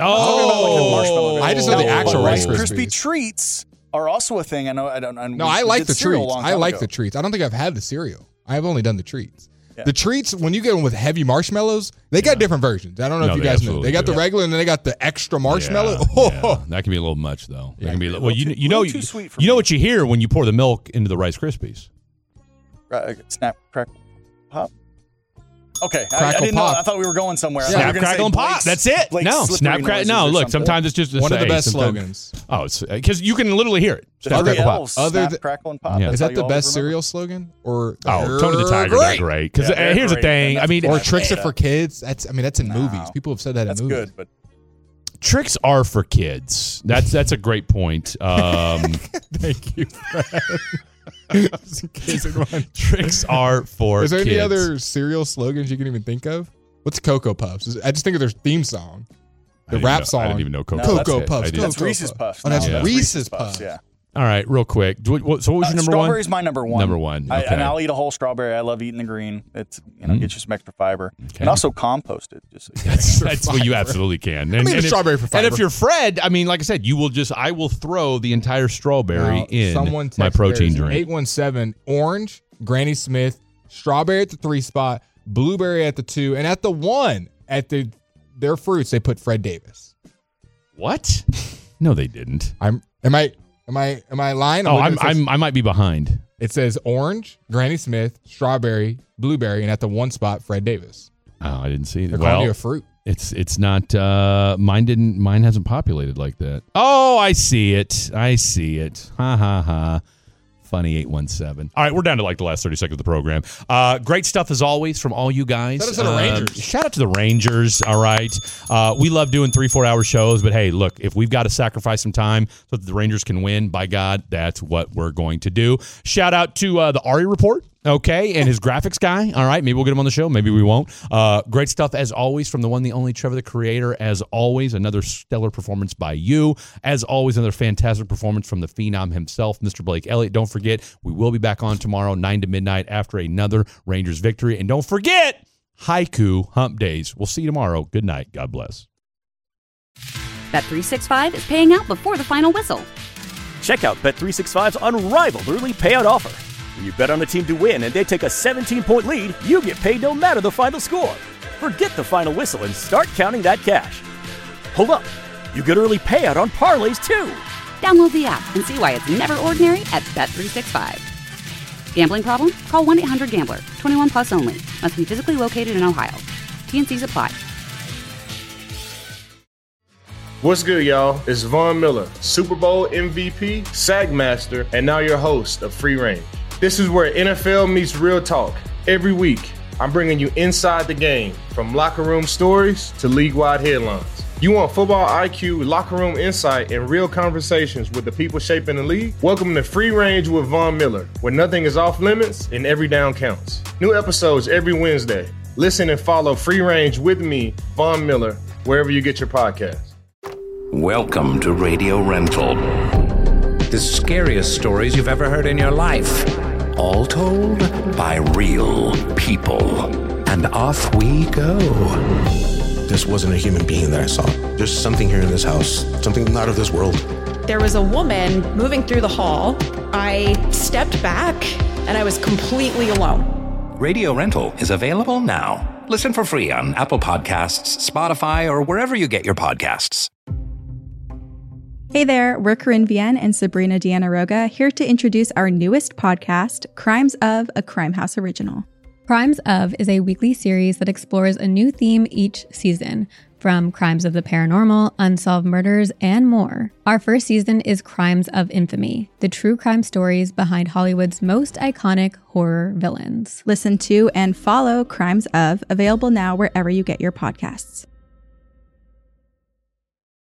Oh. I just know the actual Rice Rice Krispies. Krispie treats are also a thing. I know. I don't. No, I like the treats. I like the treats. I don't think I've had the cereal. I've only done the treats. Yeah. The treats, when you get them with heavy marshmallows, they got different versions. I don't know No, if you they guys know. absolutely They got the do. regular and then they got the extra marshmallow. Yeah. That can be a little much, though. That can be well. You know, too sweet for you know me. what you hear when you pour the milk into the Rice Krispies. Snap, crackle, pop. Okay, I Crackle, didn't know. pop. I thought we were going somewhere. I thought Snap, you were gonna crackle, say and pop. Blake's- That's it. Blake's No, slippery snap, crackle. noises No, or look. something. Sometimes it's just One of the say, best sometimes- slogans. Oh, it's because you can literally hear it. The Snap, three crackle, pop. L's, Other snap, than- crackle, and pop. Yeah. That's Is how that you the always best remember. cereal slogan? Or Oh, Tony the Tiger. That's great. Because Yeah, they're here's the great. thing. I mean, or tricks are for kids? That's in movies. People have said that That's in movies. good, but tricks are for kids. That's a great point. Thank you, Fred. Just in case anyone- Tricks are for Is there any kids. other cereal slogans you can even think of? What's Cocoa Puffs? I just think of their theme song, the rap song. I didn't even know Cocoa No, Puffs. Cocoa that's- Puffs. That's Cocoa Reese's Puffs. Puffs. Oh, that's No, Reese's Puffs. Yeah. All right, real quick. So what was your number one? Strawberry's my number one. Number one. Okay. And I'll eat a whole strawberry. I love eating the green. It's get you some extra fiber, and also compost it. Just That's what you absolutely can. And, mean, and a strawberry for And if fiber. you're Fred, I mean, like I said, I will throw the entire strawberry Now, in someone my text protein theirs, drink. 817 orange, Granny Smith, strawberry at the 3 spot, blueberry at the 2, and at the 1 at their fruits they put Fred Davis. What? No, they didn't. Am I lying? Oh, looking at this. I might be behind. It says orange, Granny Smith, strawberry, blueberry, and at the 1 spot Fred Davis. Oh, I didn't see it. They're calling you a fruit. It's not mine hasn't populated like that. Oh, I see it. Ha ha ha. Funny 817. All right, we're down to like the last 30 seconds of the program. Great stuff as always from all you guys. Shout out to the Rangers. Shout out to the Rangers. All right. We love doing 3-4 hour shows, but hey, look, if we've got to sacrifice some time so that the Rangers can win, by God, that's what we're going to do. Shout out to the Ari Report. Okay, and his graphics guy. All right, maybe we'll get him on the show. Maybe we won't. Great stuff as always from the one, the only Trevor the Creator. As always, another stellar performance by you. As always, another fantastic performance from the Phenom himself, Mr. Blake Elliott. Don't forget, we will be back on tomorrow, 9 to midnight, after another Rangers victory. And don't forget, Haiku Hump Days. We'll see you tomorrow. Good night. God bless. Bet365 is paying out before the final whistle. Check out Bet365's unrivaled early payout offer. When you bet on a team to win and they take a 17-point lead, you get paid no matter the final score. Forget the final whistle and start counting that cash. Hold up. You get early payout on parlays too. Download the app and see why it's never ordinary at Bet365. Gambling problem? Call 1-800-GAMBLER. 21 plus only. Must be physically located in Ohio. T&Cs apply. What's good, y'all? It's Von Miller, Super Bowl MVP, Sagmaster, and now your host of Free Range. This is where NFL meets real talk. Every week, I'm bringing you inside the game, from locker room stories to league-wide headlines. You want football IQ, locker room insight, and real conversations with the people shaping the league? Welcome to Free Range with Von Miller, where nothing is off limits and every down counts. New episodes every Wednesday. Listen and follow Free Range with me, Von Miller, wherever you get your podcasts. Welcome to Radio Rental. The scariest stories you've ever heard in your life. All told by real people. And off we go. This wasn't a human being that I saw. There's something here in this house, something not of this world. There was a woman moving through the hall. I stepped back and I was completely alone. Radio Rental is available now. Listen for free on Apple Podcasts, Spotify, or wherever you get your podcasts. Hey there, we're Corinne Vienne and Sabrina Deanna Roga, here to introduce our newest podcast, Crimes of, a Crime House original. Crimes of is a weekly series that explores a new theme each season, from crimes of the paranormal, unsolved murders, and more. Our first season is Crimes of Infamy, the true crime stories behind Hollywood's most iconic horror villains. Listen to and follow Crimes of, available now wherever you get your podcasts.